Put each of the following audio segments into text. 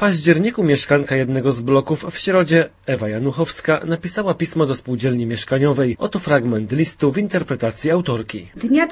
październiku mieszkanka jednego z bloków w Środzie, Ewa Januchowska, napisała pismo do spółdzielni mieszkaniowej. Oto fragment listu w interpretacji autorki. Dnia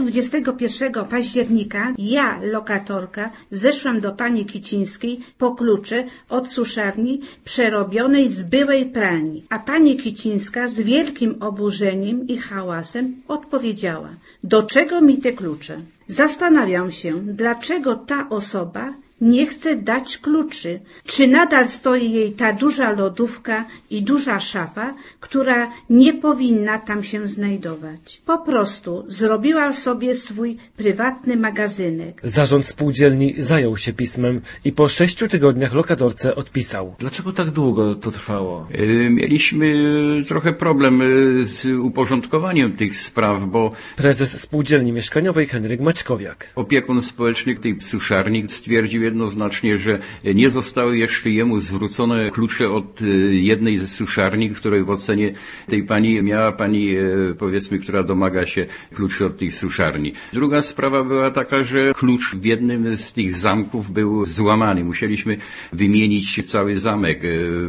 21 października ja, lokatorka, zeszłam do pani Kicińskiej po klucze od suszarni przerobionej z byłej pralni, a pani Kicińska z wielkim oburzeniem i hałasem odpowiedziała: do czego mi te klucze? Zastanawiam się, dlaczego ta osoba nie chce dać kluczy. Czy nadal stoi jej ta duża lodówka i duża szafa, która nie powinna tam się znajdować? Po prostu zrobiła sobie swój prywatny magazynek. Zarząd spółdzielni zajął się pismem i po 6 tygodniach lokatorce odpisał. Dlaczego tak długo to trwało? Mieliśmy trochę problem z uporządkowaniem tych spraw, bo Prezes spółdzielni mieszkaniowej Henryk Maćkowiak. opiekun społeczny tej suszarni stwierdził jednoznacznie, że nie zostały jeszcze jemu zwrócone klucze od jednej ze suszarni, której w ocenie tej pani miała pani, powiedzmy, która domaga się kluczy od tej suszarni. Druga sprawa była taka, że klucz w jednym z tych zamków był złamany. Musieliśmy wymienić cały zamek.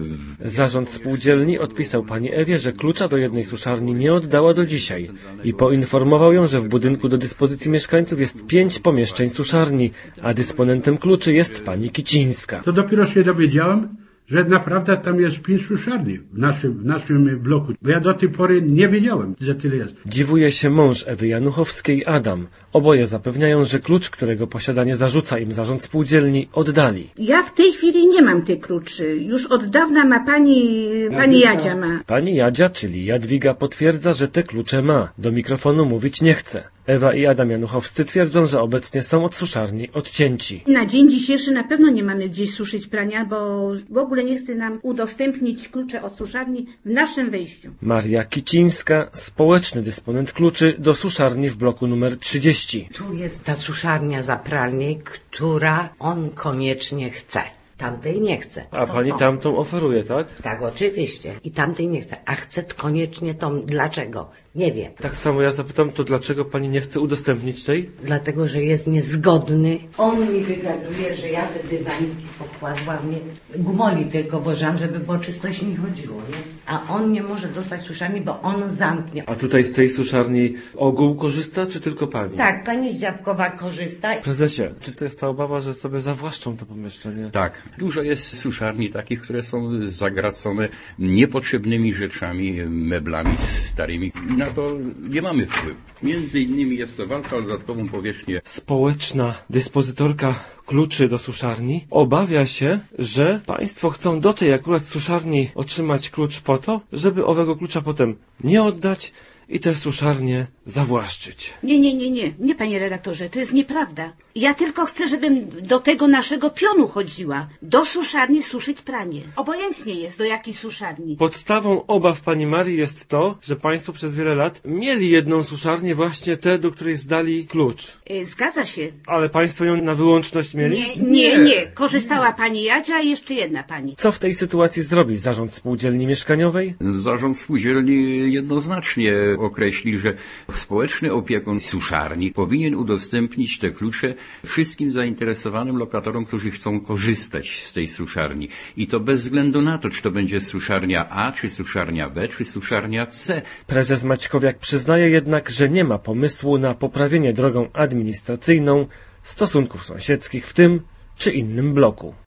Zarząd spółdzielni odpisał pani Ewie, że klucza do jednej suszarni nie oddała do dzisiaj i poinformował ją, że w budynku do dyspozycji mieszkańców jest 5 pomieszczeń suszarni, a dysponentem kluczy jest pani Kicińska. To dopiero się dowiedziałem, że naprawdę tam jest 5 suszarni w naszym bloku, bo ja do tej pory nie wiedziałem, że tyle jest. Dziwuje się mąż Ewy Januchowskiej, Adam. Oboje zapewniają, że klucz, którego posiadanie zarzuca im zarząd spółdzielni, oddali. Ja w tej chwili nie mam tych kluczy. Już od dawna ma pani Jadzia ma. Pani Jadzia, czyli Jadwiga, potwierdza, że te klucze ma. Do mikrofonu mówić nie chce. Ewa i Adam Januchowscy twierdzą, że obecnie są od suszarni odcięci. Na dzień dzisiejszy na pewno nie mamy gdzieś suszyć prania, bo w ogóle nie chce nam udostępnić klucze od suszarni w naszym wejściu. Maria Kicińska, społeczny dysponent kluczy do suszarni w bloku numer 30. Tu jest ta suszarnia za pralnię, która on koniecznie chce. Tamtej nie chce. A pani tamtą oferuje, tak? Tak, oczywiście. I tamtej nie chce. A chce koniecznie tą. Dlaczego? Nie wiem. Tak samo ja zapytam, to dlaczego pani nie chce udostępnić tej? Dlatego, że jest niezgodny. On mi wygaduje, że ja ze dywaniki pokładłam, nie? Gumoli tylko włożyłam, żeby po czystość mi chodziło, nie? A on nie może dostać suszarni, bo on zamknie. A tutaj z tej suszarni ogół korzysta, czy tylko pani? Tak, pani Zdziabkowa korzysta. Prezesie, czy to jest ta obawa, że sobie zawłaszczą to pomieszczenie? Tak. Dużo jest suszarni takich, które są zagracone niepotrzebnymi rzeczami, meblami starymi. Na to nie mamy wpływu. Między innymi jest to walka o dodatkową powierzchnię. Społeczna dyspozytorka kluczy do suszarni obawia się, że państwo chcą do tej akurat suszarni otrzymać klucz po to, żeby owego klucza potem nie oddać i te suszarnie zawłaszczyć. Nie, panie redaktorze, to jest nieprawda. Ja tylko chcę, żebym do tego naszego pionu chodziła. Do suszarni suszyć pranie. Obojętnie jest, do jakiej suszarni. Podstawą obaw pani Marii jest to, że państwo przez wiele lat mieli jedną suszarnię, właśnie tę, do której zdali klucz. Zgadza się. Ale państwo ją na wyłączność mieli? Nie. Korzystała pani Jadzia i jeszcze jedna pani. Co w tej sytuacji zrobi zarząd spółdzielni mieszkaniowej? Zarząd spółdzielni jednoznacznie określi, że społeczny opiekun suszarni powinien udostępnić te klucze wszystkim zainteresowanym lokatorom, którzy chcą korzystać z tej suszarni. I to bez względu na to, czy to będzie suszarnia A, czy suszarnia B, czy suszarnia C. Prezes Maćkowiak przyznaje jednak, że nie ma pomysłu na poprawienie drogą administracyjną stosunków sąsiedzkich w tym czy innym bloku.